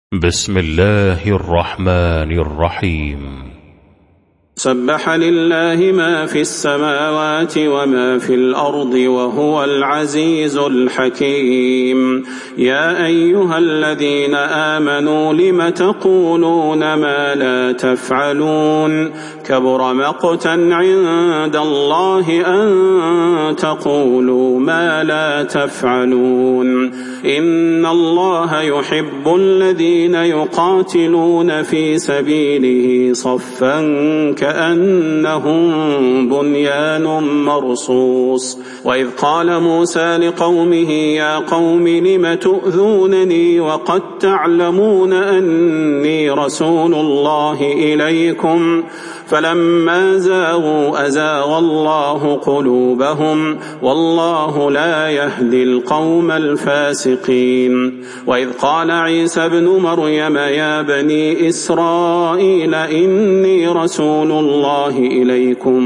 بسم الله الرحمن الرحيم. سبح لله ما في السماوات وما في الأرض وهو العزيز الحكيم. يا أيها الذين آمنوا لم تقولون ما لا تفعلون كبر مقتا عند الله أن تقولوا ما لا تفعلون. إن الله يحب الذين يقاتلون في سبيله صفا كأنهم بنيان مرصوص. وإذ قال موسى لقومه يا قوم لم تؤذونني وقد تعلمون أني رسول الله إليكم فلما زاغوا أزاغ الله قلوبهم والله لا يهدي القوم الفاسقين. وإذ قال عيسى ابن مريم يا بني إسرائيل إني رسول الله إليكم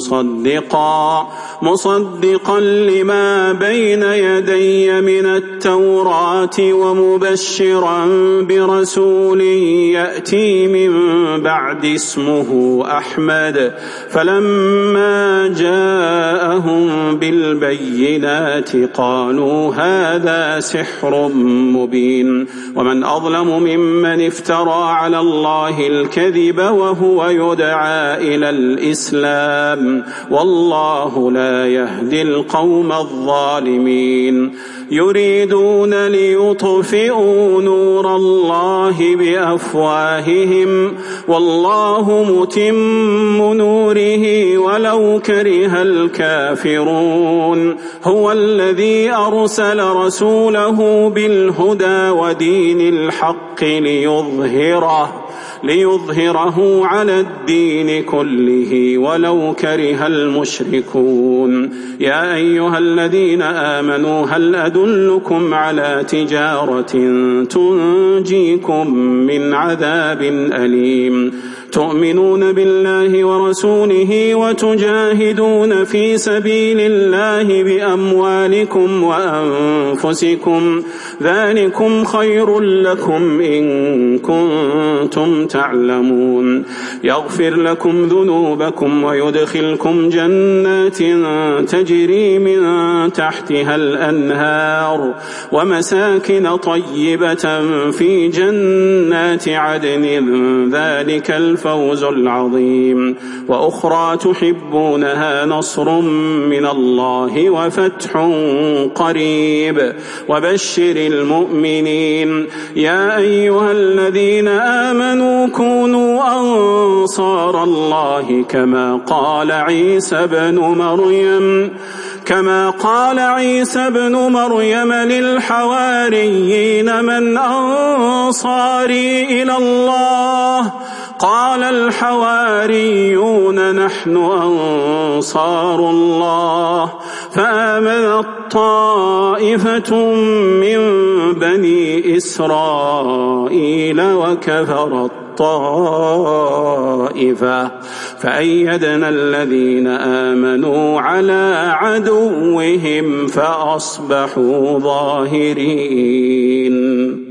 مصدقا لما بين يدي من التوراة ومبشرا برسول يأتي من بعد اسمه أحمد. فلما جاءهم بالبينات قالوا هذا سحر مبين. ومن أظلم ممن افترى على الله الكذب وهو يدعى إلى الإسلام والله لا يهدي القوم الظالمين. يريدون ليطفئوا نور الله بأفواههم والله متم نوره ولو كره الكافرون. هو الذي أرسل رسوله بالهدى ودين الحق ليظهره على الدين كله ولو كره المشركون. يا أيها الذين آمنوا هل أدلكم على تجارة تنجيكم من عذاب أليم تؤمنون بالله ورسوله وتجاهدون في سبيل الله بأموالكم وأنفسكم ذلكم خير لكم إن كنتم تعلمون. يغفر لكم ذنوبكم ويدخلكم جنات تجري من تحتها الأنهار ومساكن طيبة في جنات عدن ذلك الفوز العظيم. وأخرى تحبونها نصر من الله وفتح قريب وبشر المؤمنين. يا أيها الذين آمنوا كونوا أنصار الله كما قال عيسى ابن مريم للحواريين من أنصاري إلى الله قال الحواريون نحن أنصار الله. فآمنت طائفة من بني إسرائيل وكفرت طائفة فأيدنا الذين آمنوا على عدوهم فأصبحوا ظاهرين.